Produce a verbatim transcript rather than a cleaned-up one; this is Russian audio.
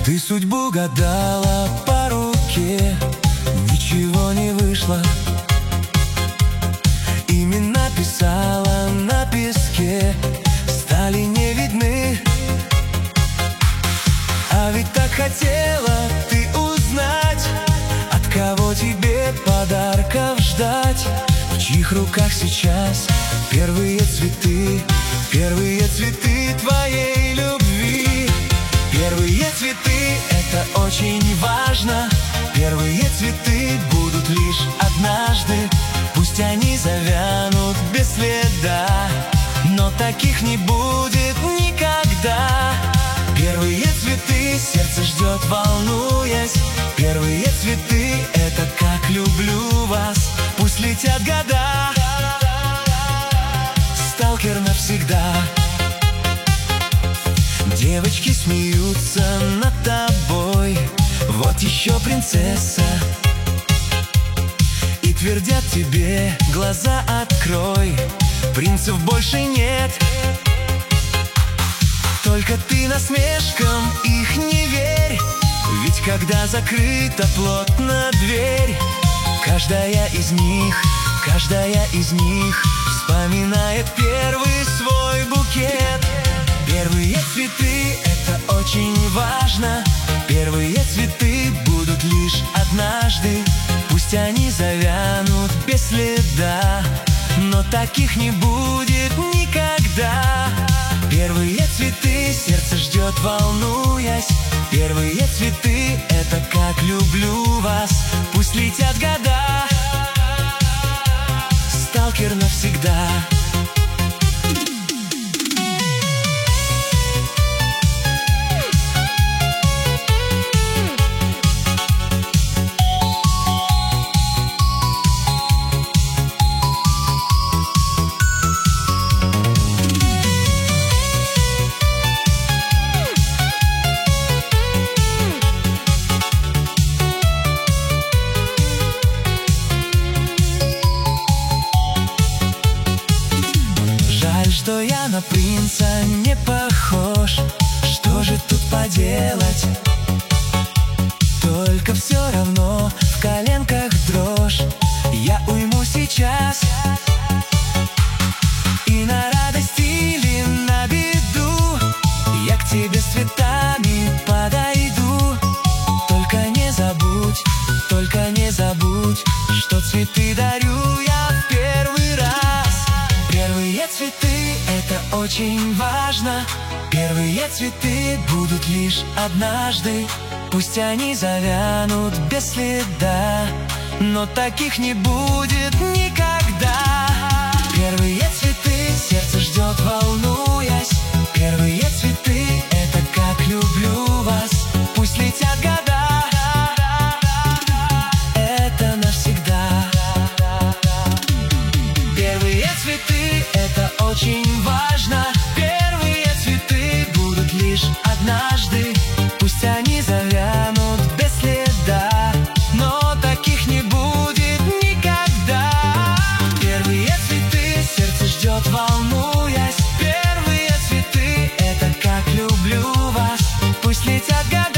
Ты судьбу гадала по руке, ничего не вышло. Имена писала на песке, стали не видны. А ведь так хотела ты узнать, от кого тебе подарков ждать. В чьих руках сейчас первые цветы, первые цветы твоей любви. Первые цветы — это очень важно. Первые цветы будут лишь однажды. Пусть они завянут без следа, но таких не будет никогда. Первые цветы сердце ждет, волнуясь. Первые цветы — это как люблю вас. Пусть летят года, сталкер навсегда. Девочки смеются над тобой, вот еще принцесса. И твердят тебе: глаза открой, принцев больше нет. Только ты насмешкам их не верь, ведь когда закрыта плотно дверь, каждая из них, каждая из них вспоминает первый свой букет. Первые цветы — это очень важно. Первые цветы будут лишь однажды. Пусть они завянут без следа, но таких не будет никогда. Первые цветы сердце ждет, волнуясь. Первые цветы — это как люблю вас. Пусть летят года, сталкер навсегда. Что я на принца не похож, что же тут поделать? Только все равно в коленках дрожь. Я уйму сейчас и на радость или на беду я к тебе с цветами подойду. Только не забудь, только не забудь, что цветы дарю я в первый раз. Первые цветы — это очень важно. Первые цветы будут лишь однажды. Пусть они завянут без следа, но таких не будет никогда. Первые цветы сердце ждет, волнуясь. Первые цветы — это как люблю вас. Пусть летят года, это навсегда. Первые цветы — это очень важно. Первые цветы будут лишь однажды. Пусть они завянут без следа, но таких не будет никогда. Первые цветы сердце ждет, волнуясь. Первые цветы — это как люблю вас. Пусть летят года.